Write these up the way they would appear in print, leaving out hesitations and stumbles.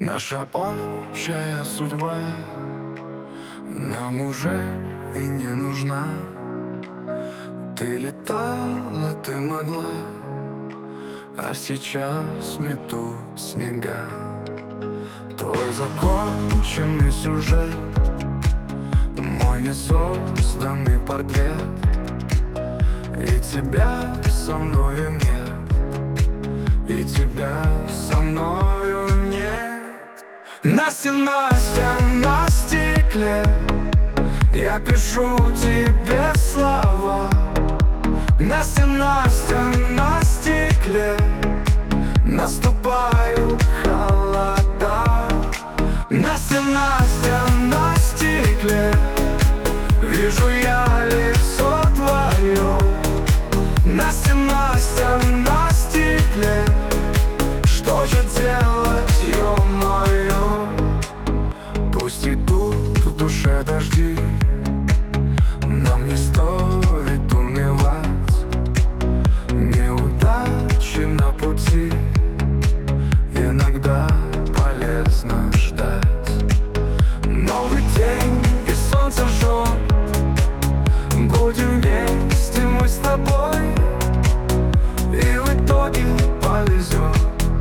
Наша общая судьба нам уже и не нужна. Ты летала, ты могла, а сейчас метут снега. Твой законченный сюжет, мой несозданный портрет, и тебя со мною нет, и тебя со мною нет. Настя, Настя, на стекле я пишу тебе слова. Настя, Настя, на стекле наступают холода. Настя, Настя, на стекле вижу я лицо твое. Настя, Настя, на стекле что же делать, ё-моё? Пусть идут в душе дожди, нам не стоит унывать. Неудачи на пути иногда полезно ждать. Новый день и солнце жжет, будем вместе мы с тобой, и в итоге повезет,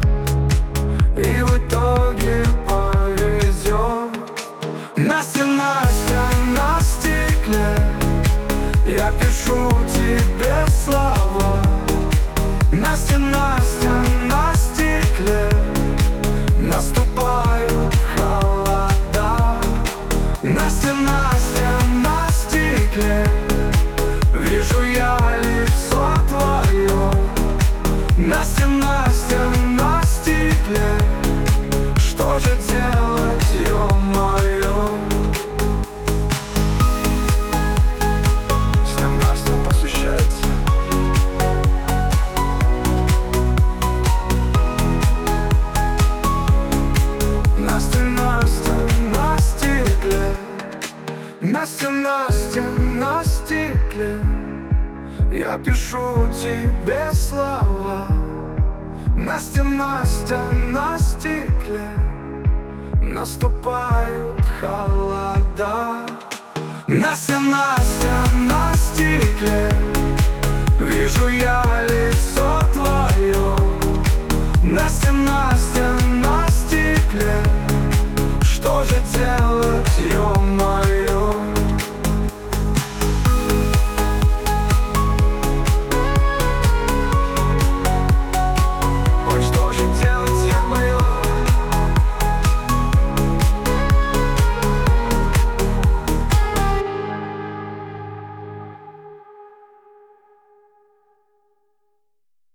и в итоге повезет. Настя, Настя, на стекле я пишу тебе слова. Настя, Настя, на стекле наступают холода. Настя, Настя, на стекле вижу я лицо твое. Настя, Настя, на стекле что же делать, ё-моё? С ним Настя посвящается. Настя, Настя, на стекле. Настя, Настя, на стекле я пишу тебе слова. Настя, Настя, на стекле наступают холода. Настя, Настя, на стекле